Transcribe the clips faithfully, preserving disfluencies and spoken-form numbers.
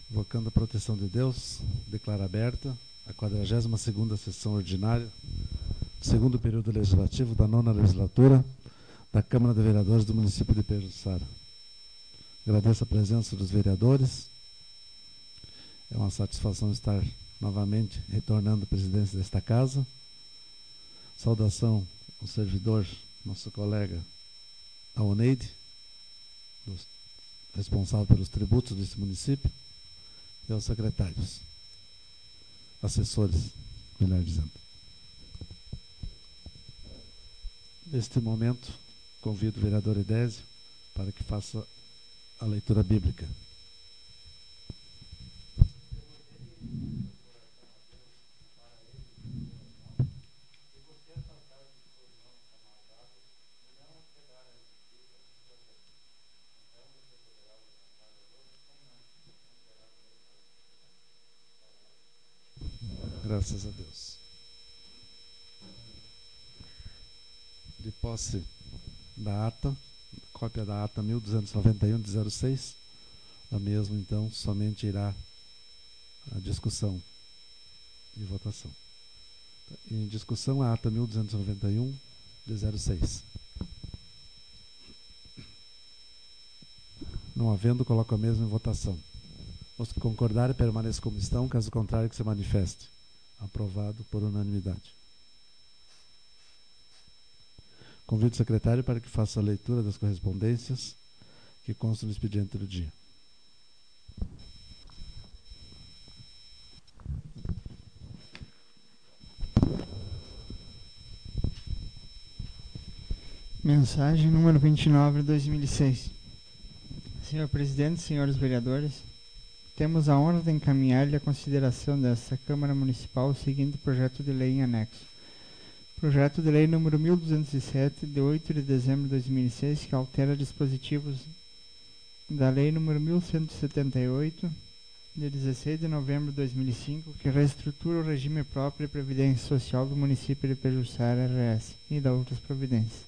Invocando a proteção de Deus, declaro aberta a quadragésima segunda sessão ordinária do segundo período legislativo da nona legislatura da Câmara de Vereadores do município de Pejuçara. Agradeço a presença dos vereadores. É uma satisfação estar novamente retornando à presidência desta casa. Saudação ao servidor, nosso colega Aoneide, responsável pelos tributos desse município, e aos secretários, assessores, melhor dizendo. Neste momento, convido o vereador Edésio para que faça a leitura bíblica. Graças a Deus. De posse da ata, cópia da ata mil duzentos e noventa e um de zero seis, a mesma então somente irá à discussão e votação. Em discussão a ata mil duzentos e noventa e um de zero seis. Não havendo, coloco a mesma em votação. Os que concordarem permaneçam como estão, caso contrário que se manifeste. Aprovado por unanimidade. Convido o secretário para que faça a leitura das correspondências que constam no expediente do dia. Mensagem número vinte e nove de dois mil e seis. Senhor Presidente, senhores vereadores, temos a honra de encaminhar-lhe a consideração desta Câmara Municipal o seguinte projeto de lei em anexo. Projeto de lei número mil duzentos e sete, de oito de dezembro de dois mil e seis, que altera dispositivos da lei número mil cento e setenta e oito, de dezesseis de novembro de dois mil e cinco, que reestrutura o regime próprio de previdência social do município de Pejuçara, R S, e da outras providências.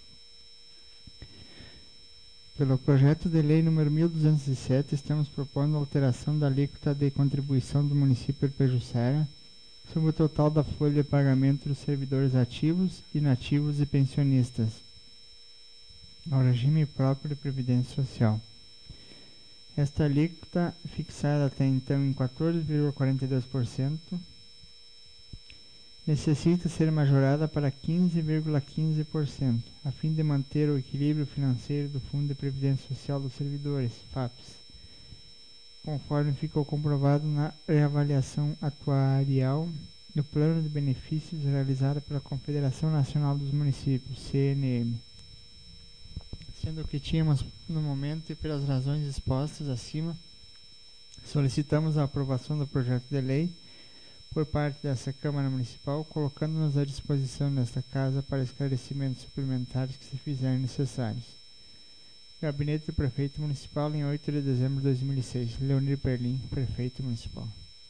Pelo projeto de lei número mil duzentos e sete, estamos propondo a alteração da alíquota de contribuição do município de Pejuçara sobre o total da folha de pagamento dos servidores ativos, inativos e pensionistas ao regime próprio de previdência social. Esta alíquota, fixada até então em quatorze vírgula quarenta e dois por cento, necessita ser majorada para quinze vírgula quinze por cento, a fim de manter o equilíbrio financeiro do Fundo de Previdência Social dos Servidores, FAPES, conforme ficou comprovado na reavaliação atuarial do Plano de Benefícios realizada pela Confederação Nacional dos Municípios, C N M. Sendo que tínhamos, no momento e pelas razões expostas acima, solicitamos a aprovação do projeto de lei por parte dessa Câmara Municipal, colocando-nos à disposição desta Casa para esclarecimentos suplementares que se fizerem necessários. Gabinete do Prefeito Municipal, em oito de dezembro de dois mil e seis. Leonir Perlim, Prefeito Municipal.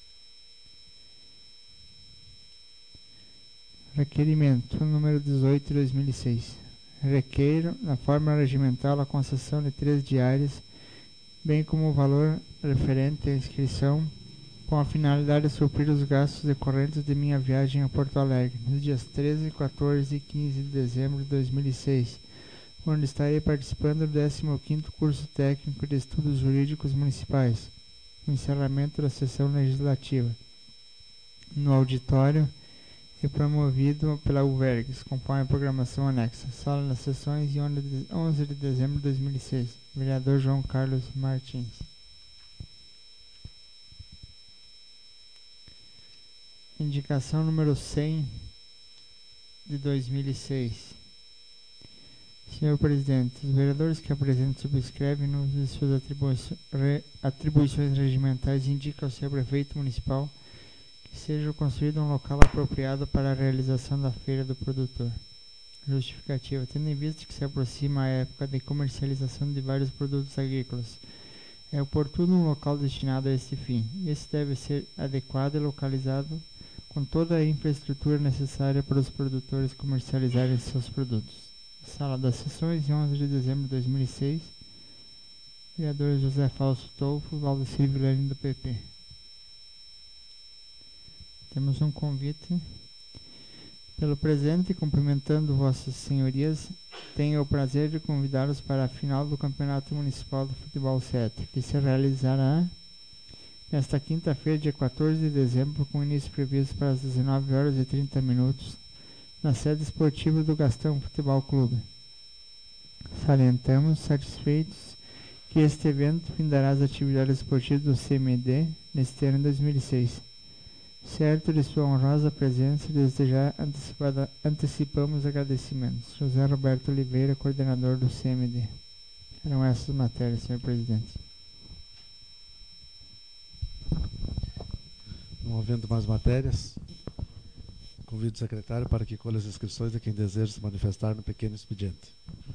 Requerimento número dezoito de dois mil e seis. Requeiro, na forma regimental, a concessão de três diárias, bem como o valor referente à inscrição, com a finalidade de suprir os gastos decorrentes de minha viagem a Porto Alegre, nos dias treze, quatorze e quinze de dezembro de dois mil e seis, onde estarei participando do décimo quinto Curso Técnico de Estudos Jurídicos Municipais, o encerramento da sessão legislativa, no auditório e promovido pela U V E R G S, conforme a programação anexa. Sala das sessões, onze de dezembro de dois mil e seis. Vereador João Carlos Martins. Indicação número cem de dois mil e seis. Senhor Presidente, os vereadores que apresentam subscrevem nos de suas atribuições, re, atribuições regimentais indicam ao seu prefeito municipal que seja construído um local apropriado para a realização da feira do produtor. Justificativa. Tendo em vista que se aproxima a época de comercialização de vários produtos agrícolas, é oportuno um local destinado a este fim. Esse deve ser adequado e localizado com toda a infraestrutura necessária para os produtores comercializarem seus produtos. Sala das sessões, onze de dezembro de dois mil e seis. Vereadores José Fausto Tolfo, Valdecir Vilani do P P. Temos um convite. Pelo presente, cumprimentando vossas senhorias, tenho o prazer de convidá-los para a final do Campeonato Municipal de Futebol sete, que se realizará nesta quinta-feira, dia quatorze de dezembro, com início previsto para as dezenove horas e trinta minutos, na sede esportiva do Gastão Futebol Clube. Salientamos, satisfeitos, que este evento findará as atividades esportivas do C M D neste ano de dois mil e seis. Certo de sua honrosa presença, desde já antecipamos agradecimentos. José Roberto Oliveira, coordenador do C M D. Eram essas matérias, senhor presidente. Não havendo mais matérias, convido o secretário para que colha as inscrições de quem deseja se manifestar no pequeno expediente.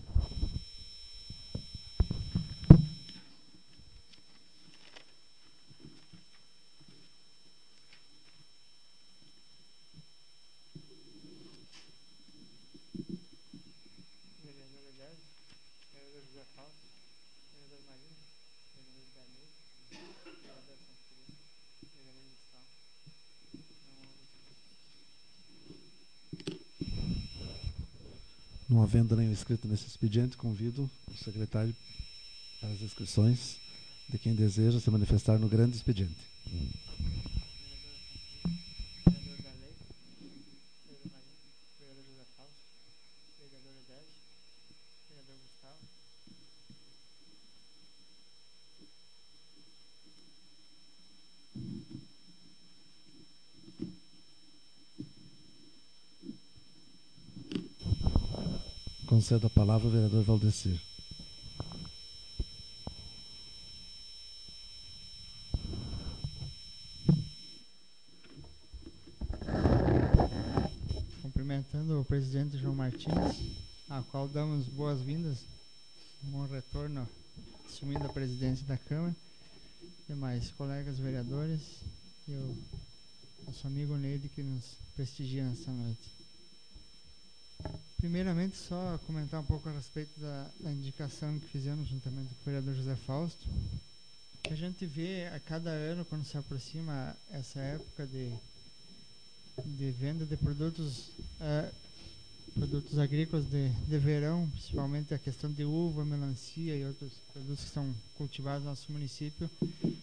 Não havendo nenhum inscrito nesse expediente, convido o secretário para as inscrições de quem deseja se manifestar no grande expediente. Vereador da Lei, vereador Marinho, vereador José Fausto, vereador Edésio, vereador Gustavo. Concedo a palavra ao vereador Valdecir. Cumprimentando o presidente João Martins, a qual damos boas-vindas, um bom retorno, assumindo a presidência da Câmara, demais colegas vereadores e o nosso amigo Neide que nos prestigia nesta noite. Primeiramente, só comentar um pouco a respeito da, da indicação que fizemos juntamente com o vereador José Fausto. A gente vê a cada ano, quando se aproxima essa época de, de venda de produtos, uh, produtos agrícolas de, de verão, principalmente a questão de uva, melancia e outros produtos que são cultivados no nosso município,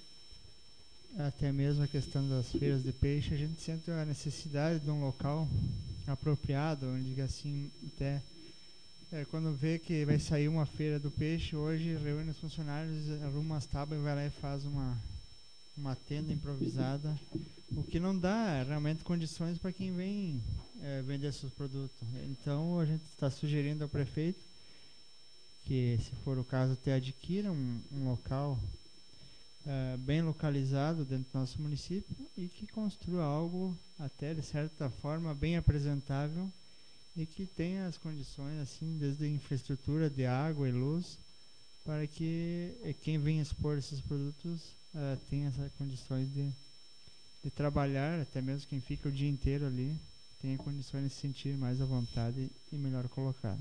até mesmo a questão das feiras de peixe, a gente sente a necessidade de um local apropriado, onde assim, até é, quando vê que vai sair uma feira do peixe, hoje reúne os funcionários, arruma as tábuas e vai lá e faz uma, uma tenda improvisada, o que não dá realmente condições para quem vem é, vender seus produtos. Então a gente está sugerindo ao prefeito que, se for o caso, até adquira um, um local Uh, bem localizado dentro do nosso município e que construa algo até de certa forma bem apresentável e que tenha as condições assim, desde a infraestrutura de água e luz, para que quem vem expor esses produtos uh, tenha essas condições de, de trabalhar, até mesmo quem fica o dia inteiro ali tenha condições de se sentir mais à vontade e melhor colocado.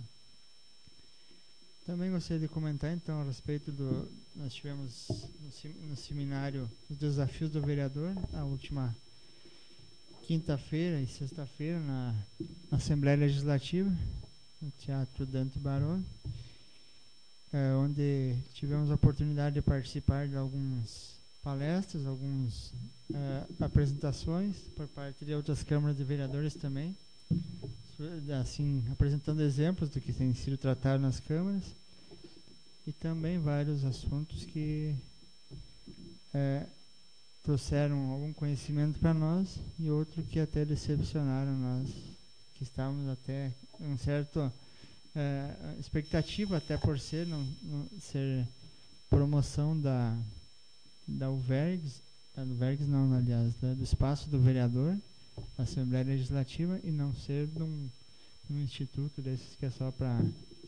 Também gostaria de comentar, então, a respeito do... Nós tivemos no, no seminário os desafios do vereador, a última quinta-feira e sexta-feira na, na Assembleia Legislativa, no Teatro Dante Baroni, é, onde tivemos a oportunidade de participar de algumas palestras, algumas é, apresentações por parte de outras câmaras de vereadores também, assim, apresentando exemplos do que tem sido tratado nas câmaras e também vários assuntos que é, trouxeram algum conhecimento para nós e outro que até decepcionaram nós, que estávamos até um certo é, expectativa, até por ser, não, não, ser promoção da da UVERGS, da UVERGS não, aliás, da, do espaço do vereador, da Assembleia Legislativa, e não ser de um, um instituto desses que é só para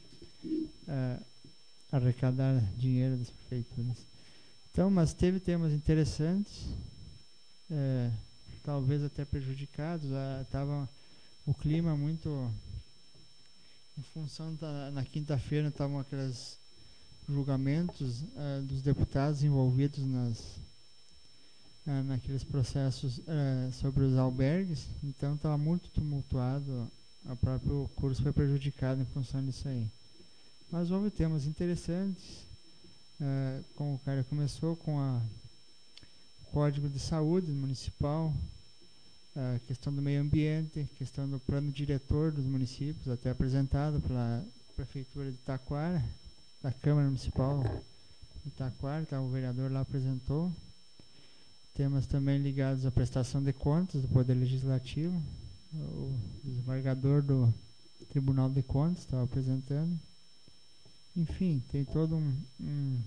uh, arrecadar dinheiro das prefeituras. Então, mas teve temas interessantes, uh, talvez até prejudicados. Estava uh, o clima muito em função da, na quinta-feira estavam aquelas julgamentos uh, dos deputados envolvidos nas, uh, naqueles processos uh, sobre os albergues. Então estava muito tumultuado, o próprio curso foi prejudicado em função disso aí. Mas houve temas interessantes, uh, como o cara começou com a Código de Saúde Municipal, a questão do meio ambiente, questão do plano diretor dos municípios, até apresentado pela Prefeitura de Taquara, da Câmara Municipal de Taquara, então o vereador lá apresentou. Temas também ligados à prestação de contas do Poder Legislativo, o desembargador do Tribunal de Contas estava apresentando. Enfim, tem todo um... um,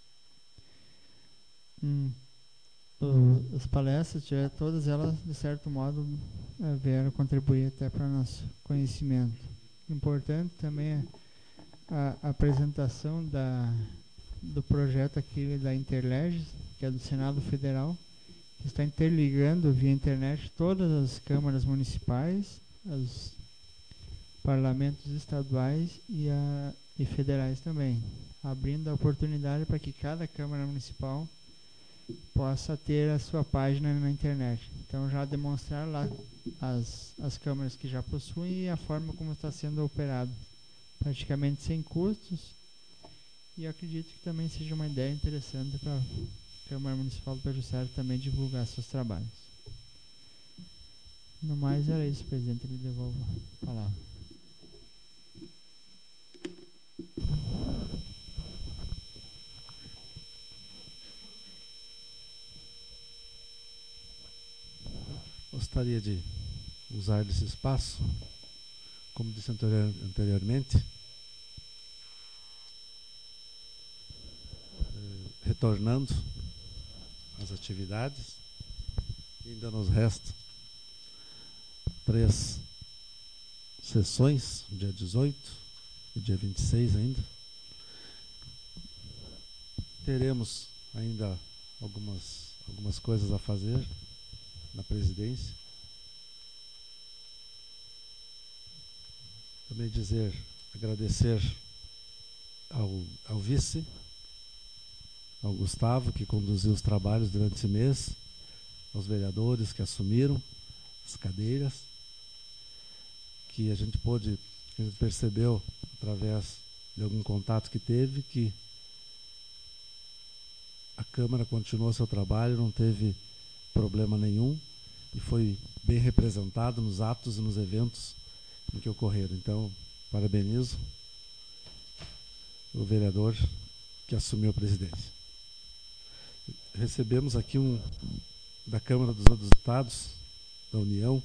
um O, as palestras, todas elas, de certo modo, é, vieram contribuir até para o nosso conhecimento. Importante também é a, a apresentação da, do projeto aqui da Interleges, que é do Senado Federal, que está interligando via internet todas as câmaras municipais, os parlamentos estaduais e, a, e federais também, abrindo a oportunidade para que cada Câmara Municipal possa ter a sua página na internet. Então já demonstrar lá as, as câmeras que já possuem e a forma como está sendo operado, praticamente sem custos, e acredito que também seja uma ideia interessante para a Câmara Municipal do Pajuçara também divulgar seus trabalhos. No mais era isso, presidente, ele devolve a palavra. Gostaria de usar desse espaço, como disse anterior, anteriormente, eh, retornando às atividades. Ainda nos resta três sessões, dia dezoito e dia vinte e seis ainda. Teremos ainda algumas, algumas coisas a fazer na presidência. Também dizer, agradecer ao, ao vice, ao Gustavo, que conduziu os trabalhos durante esse mês, aos vereadores que assumiram as cadeiras, que a gente pôde, a gente percebeu através de algum contato que teve, que a Câmara continuou seu trabalho, não teve problema nenhum e foi bem representado nos atos e nos eventos em que ocorreram. Então, parabenizo o vereador que assumiu a presidência. Recebemos aqui um da Câmara dos Deputados da União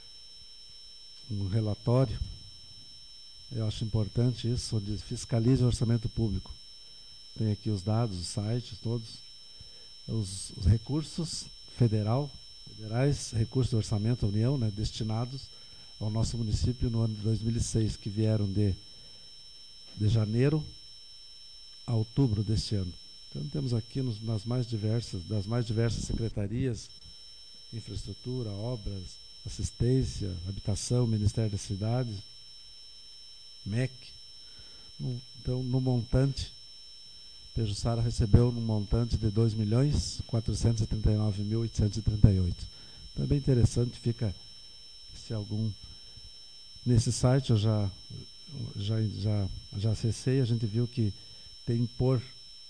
um relatório, eu acho importante isso, onde fiscaliza o orçamento público. Tem aqui os dados, os sites todos, os, os recursos federal, federais, recursos do orçamento da União, né, destinados ao nosso município no ano de dois mil e seis, que vieram de, de janeiro a outubro deste ano. Então temos aqui nos, nas mais diversas, das mais diversas secretarias, infraestrutura, obras, assistência, habitação, Ministério das Cidades, M E C. No, então, no montante, Pajuçara recebeu num montante de dois milhões quatrocentos e trinta e nove mil oitocentos e trinta e oito. Então é bem interessante, fica, se algum... Nesse site eu já, já, já, já acessei, a gente viu que tem por,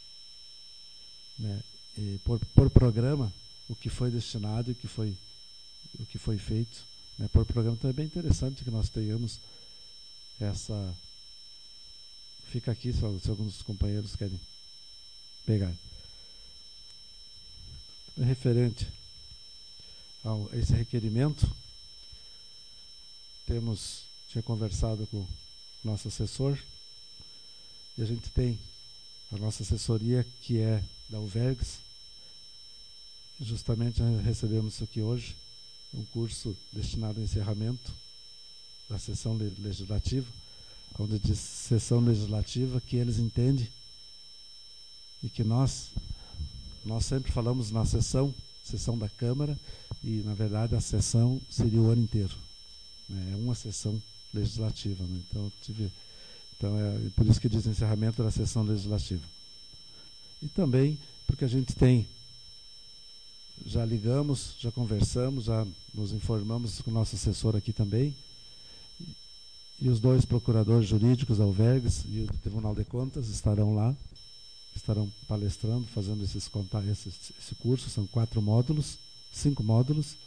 né, e por, por programa o que foi destinado e o que foi, o que foi feito, né, por programa. Então é bem interessante que nós tenhamos essa... Fica aqui, se, se alguns dos companheiros querem pegar. Referente a esse requerimento, temos, tinha conversado com o nosso assessor, e a gente tem a nossa assessoria, que é da UVERGS. Justamente recebemos isso aqui hoje, um curso destinado ao encerramento da sessão legislativa, onde diz sessão legislativa que eles entendem e que nós, nós sempre falamos na sessão, sessão da Câmara, e na verdade a sessão seria o ano inteiro. Né? É uma sessão legislativa. Né? Então eu tive, Então, é por isso que diz encerramento da sessão legislativa. E também porque a gente tem, já ligamos, já conversamos, já nos informamos com o nosso assessor aqui também, e os dois procuradores jurídicos, Alvergues e o do Tribunal de Contas, estarão lá, estarão palestrando, fazendo esses, esse, esse curso, são quatro módulos, cinco módulos,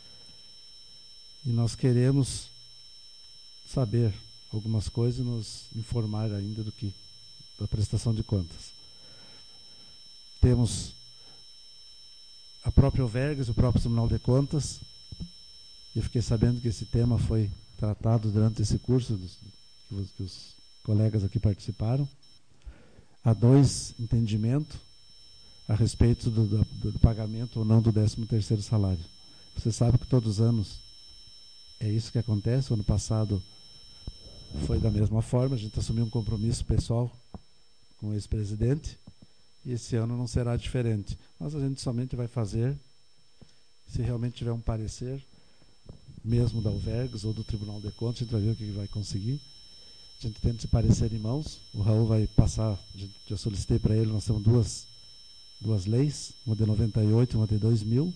e nós queremos saber algumas coisas e nos informar ainda do que, da prestação de contas. Temos a própria Alvergues, o próprio Tribunal de Contas, e eu fiquei sabendo que esse tema foi tratado durante esse curso dos, que, os, que os colegas aqui participaram. Há dois entendimentos a respeito do, do, do pagamento ou não do décimo terceiro salário. Você sabe que todos os anos é isso que acontece. O ano passado foi da mesma forma, a gente assumiu um compromisso pessoal com o ex-presidente, e esse ano não será diferente. Mas a gente somente vai fazer se realmente tiver um parecer, mesmo da Alvergues ou do Tribunal de Contas, a gente vai ver o que vai conseguir. A gente tenta se parecer em mãos. O Raul vai passar, a gente, já solicitei para ele, nós temos duas, duas leis, uma de noventa e oito e uma de dois mil,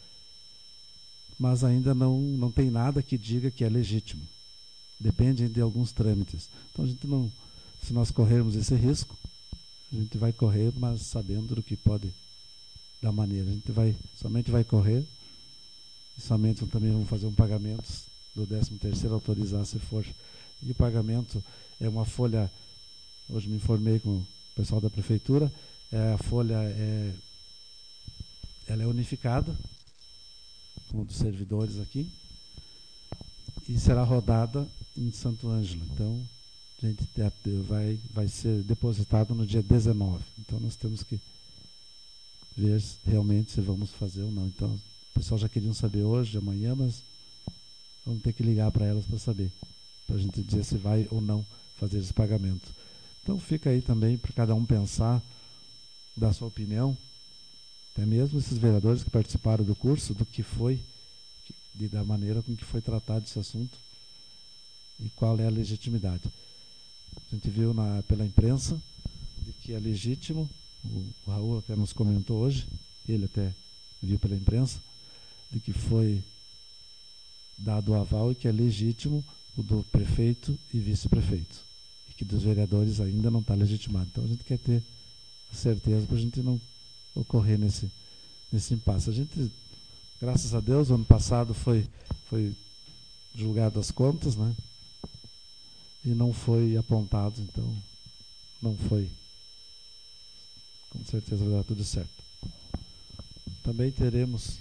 mas ainda não, não tem nada que diga que é legítimo. Depende de alguns trâmites. Então, a gente não, se nós corrermos esse risco, a gente vai correr, mas sabendo do que pode dar maneira. A gente vai, somente vai correr, e somente também vamos fazer um pagamento do décimo terceiro, autorizar se for. E o pagamento é uma folha, hoje me informei com o pessoal da prefeitura, é, a folha é, ela é unificada, com um dos servidores aqui, e será rodada em Santo Ângelo. Então, a gente vai, vai ser depositado no dia dezenove. Então, nós temos que ver se, realmente se vamos fazer ou não. Então, o pessoal já queriam saber hoje, amanhã, mas vamos ter que ligar para elas para saber, para a gente dizer se vai ou não fazer esse pagamento. Então, fica aí também para cada um pensar, dar sua opinião, até mesmo esses vereadores que participaram do curso, do que foi, de, da maneira com que foi tratado esse assunto e qual é a legitimidade. A gente viu na, pela imprensa de que é legítimo, o, o Raul até nos comentou hoje, ele até viu pela imprensa, de que foi dado o aval e que é legítimo o do prefeito e vice-prefeito, e que dos vereadores ainda não está legitimado. Então a gente quer ter a certeza para a gente não ocorrer nesse, nesse impasse. A gente, graças a Deus, o ano passado foi, foi julgado as contas, né? E não foi apontado, então não foi. Com certeza vai dar tudo certo. Também teremos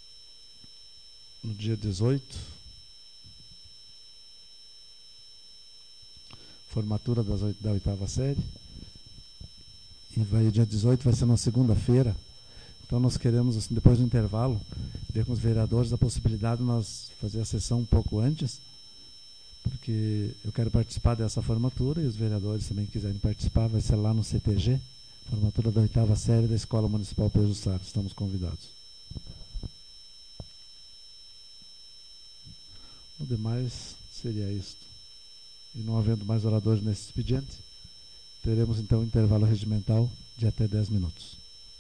no dia dezoito formatura das oito, da oitava série. E vai, dia dezoito vai ser na segunda-feira. Então nós queremos, assim, depois do intervalo, ver com os vereadores a possibilidade de nós fazer a sessão um pouco antes, porque eu quero participar dessa formatura e os vereadores também quiserem participar, vai ser lá no C T G, formatura da oitava série da Escola Municipal Pedro Sá. Estamos convidados. O demais seria isto. E não havendo mais oradores nesse expediente, teremos então um intervalo regimental de até dez minutos.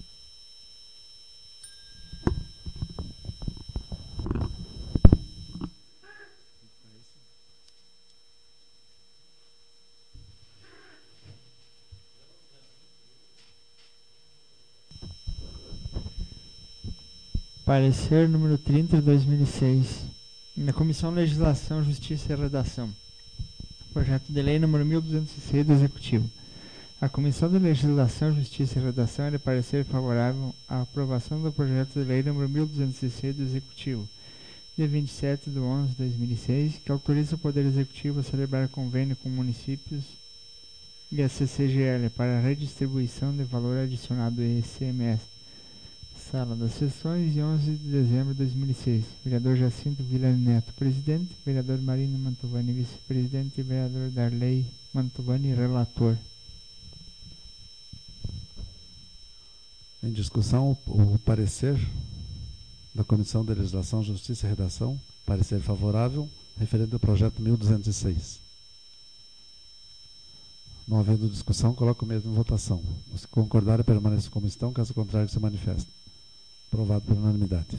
Parecer número trinta de dois mil e seis. Na Comissão Legislação, Justiça e Redação. Projeto de Lei número mil duzentos e seis do Executivo. A Comissão de Legislação, Justiça e Redação é de parecer favorável à aprovação do Projeto de Lei número mil duzentos e seis do Executivo, de vinte e sete de onze de dois mil e seis, que autoriza o Poder Executivo a celebrar convênio com municípios e a C C G L para a redistribuição de valor adicionado I C M S. Sala das Sessões, de onze de dezembro de dois mil e seis. Vereador Jacinto Vila Neto, presidente. Vereador Marino Mantovani, vice-presidente. E vereador Darley Mantovani, relator. Em discussão, o, o parecer da Comissão de Legislação, Justiça e Redação, parecer favorável, referente ao projeto mil duzentos e seis. Não havendo discussão, coloco o mesmo em votação. Se concordar, permaneça como estão. Caso contrário, se manifesta. Aprovado por unanimidade.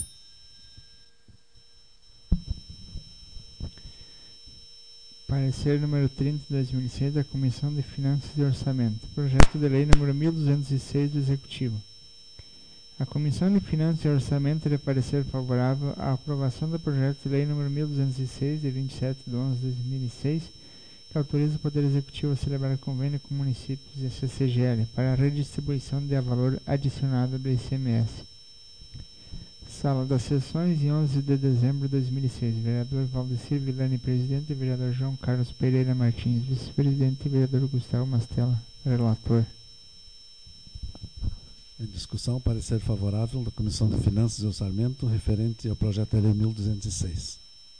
Parecer número trinta de dois mil e seis da Comissão de Finanças e Orçamento. Projeto de lei número mil duzentos e seis do Executivo. A Comissão de Finanças e Orçamento de parecer favorável à aprovação do projeto de lei número mil duzentos e seis, de vinte e sete de onze de dois mil e seis, que autoriza o Poder Executivo a celebrar convênio com municípios e a C C G L para a redistribuição de valor adicionado do I C M S. Sala das Sessões, em onze de dezembro de dois mil e seis. Vereador Valdecir Villani, presidente. Vereador João Carlos Pereira Martins, vice-presidente. Vereador Gustavo Mastella, relator. Em discussão, parecer favorável da Comissão de Finanças e Orçamento referente ao projeto de lei mil duzentos e seis.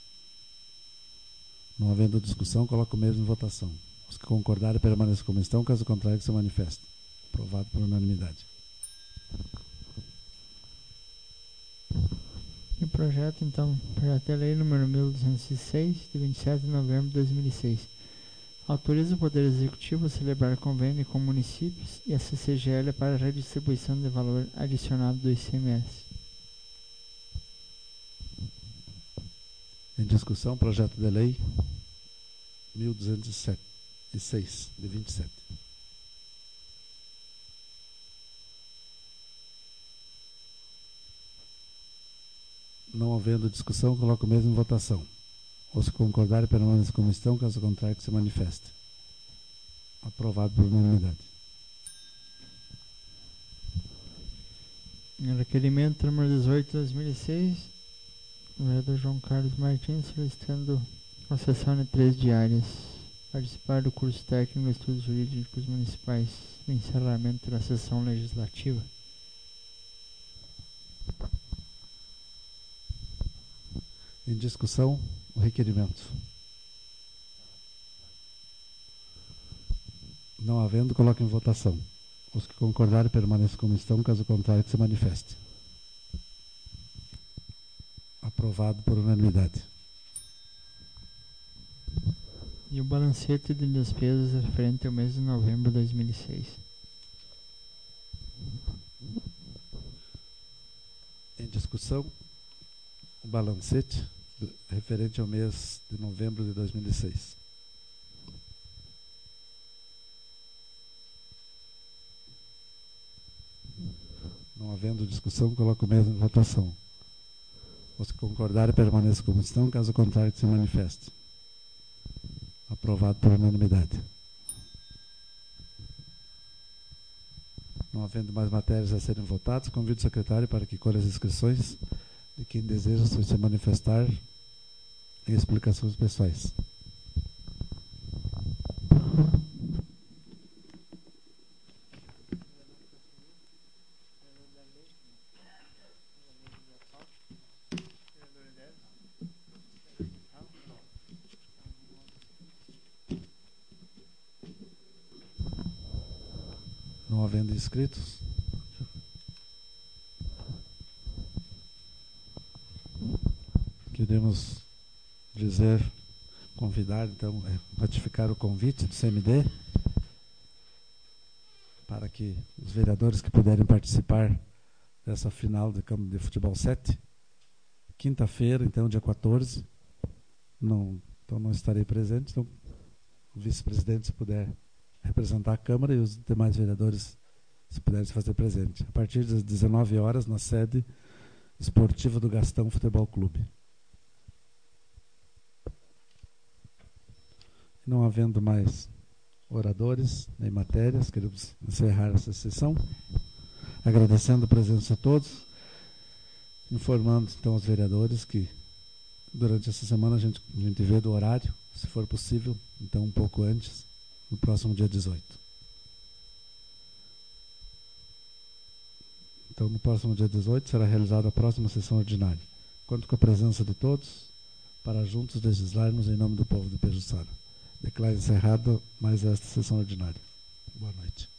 Não havendo discussão, coloco o mesmo em votação. Os que concordarem permaneçam como estão, caso contrário, que se manifeste. Aprovado por unanimidade. E o projeto, então, projeto de lei número mil duzentos e seis, de vinte e sete de novembro de dois mil e seis. Autoriza o Poder Executivo a celebrar convênio com municípios e a C C G L para a redistribuição de valor adicionado do I C M S. Em discussão, projeto de lei mil duzentos e seis, de vinte e sete. Não havendo discussão, coloco o mesmo em votação. Ou se concordarem, permaneçam como estão, caso contrário, que se manifeste. Aprovado por unanimidade. Requerimento número dezoito de dois mil e seis, o vereador João Carlos Martins solicitando concessão de três diárias. Participar do curso técnico de estudos jurídicos municipais no encerramento da sessão legislativa. Em discussão, o requerimento. Não havendo, coloque em votação. Os que concordarem permaneçam como estão, caso contrário, que se manifeste. Aprovado por unanimidade. E o balancete de despesas referente ao mês de novembro de dois mil e seis. Em discussão, o balancete referente ao mês de novembro de dois mil e seis. Não havendo discussão, coloco o mesmo em votação. Os que concordarem permaneçam como estão, caso contrário, que se manifeste. Aprovado por unanimidade. Não havendo mais matérias a serem votadas, convido o secretário para que colhe as inscrições de quem deseja se manifestar em explicações pessoais. Não havendo inscritos, queremos dizer, convidar, então, é, ratificar o convite do C M D para que os vereadores que puderem participar dessa final do Campo de Futebol sete, quinta-feira, então, dia quatorze, não, então não estarei presente, então o vice-presidente, se puder representar a Câmara, e os demais vereadores, se puderem se fazer presente. A partir das dezenove horas, na sede esportiva do Gastão Futebol Clube. Não havendo mais oradores nem matérias, queremos encerrar essa sessão, agradecendo a presença de todos, informando então aos vereadores que durante essa semana a gente, a gente vê do horário, se for possível, então um pouco antes, no próximo dia dezoito. Então, no próximo dia dezoito será realizada a próxima sessão ordinária. Conto com a presença de todos para juntos legislarmos em nome do povo de Pejuçara. Declaro encerrada mais esta sessão ordinária. Boa noite.